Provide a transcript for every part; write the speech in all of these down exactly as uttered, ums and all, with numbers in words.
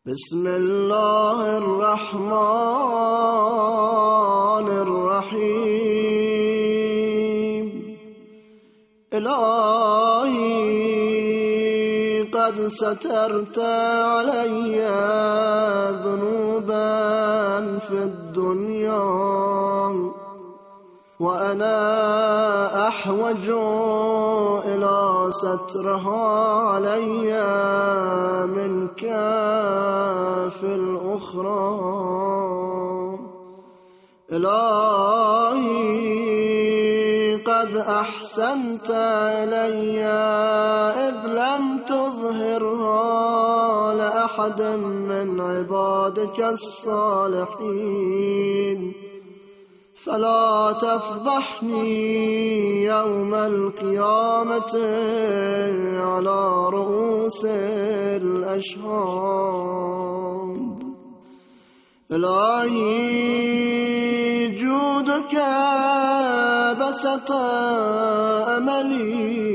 بسم الله الرحمن الرحيم. إلهي قد سترت علي ذنوبا في الدنيا وأنا أحوج إلى سترها علي منك في الأخرى. إلهي قد أحسنت إلي إذ لم تظهرها لأحد من عبادك الصالحين، فلا تفضحني يوم القيامة على رؤوس الأشهاد. إلهي جودك بسط أملي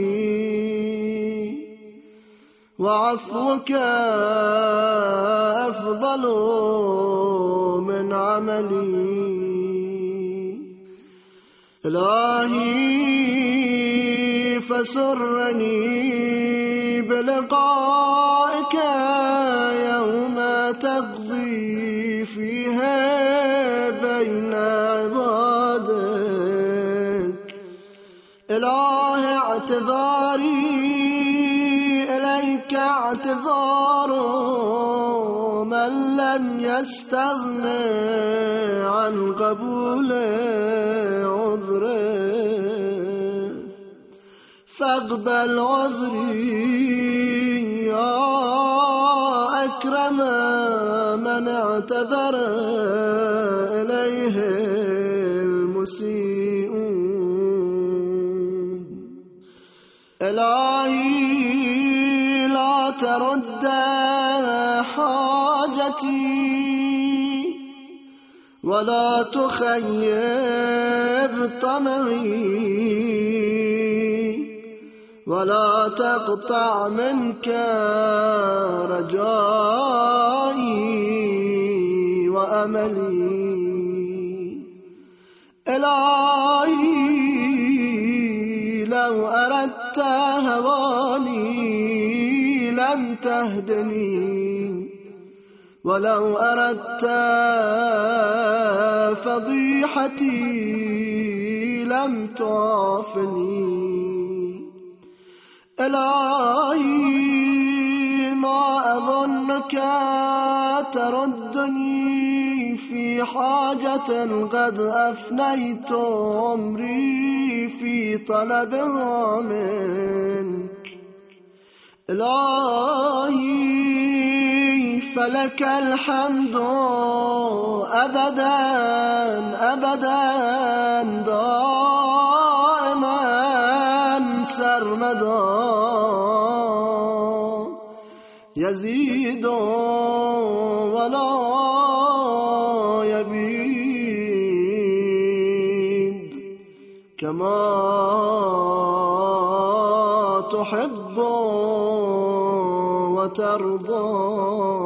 وعفوك أفضل من عملي. إلهي فسرني بلقائك يوم تقضي فيها بين عبادك. إله اعتذاري إليك اعتذار من لم يستغن عن قبول عذره، فاقبل عذري يا أكرم من اعتذر إليه المسيئون. إلهي لا ترد حاجتي ولا تخيب طمعي ولا تقطع منك رجائي وأملي. إلهي لو أردت هواني لم تهدني، ولو أردت فضيحتي لم تعافني. إلهي ما أظنك تردني في حاجة قد أفنيت عمري في طلبها منك. إلهي فلك الحمد أبدا أبدا دائما سرمدا، يزيد ولا يبيد، كما تحب وترضى.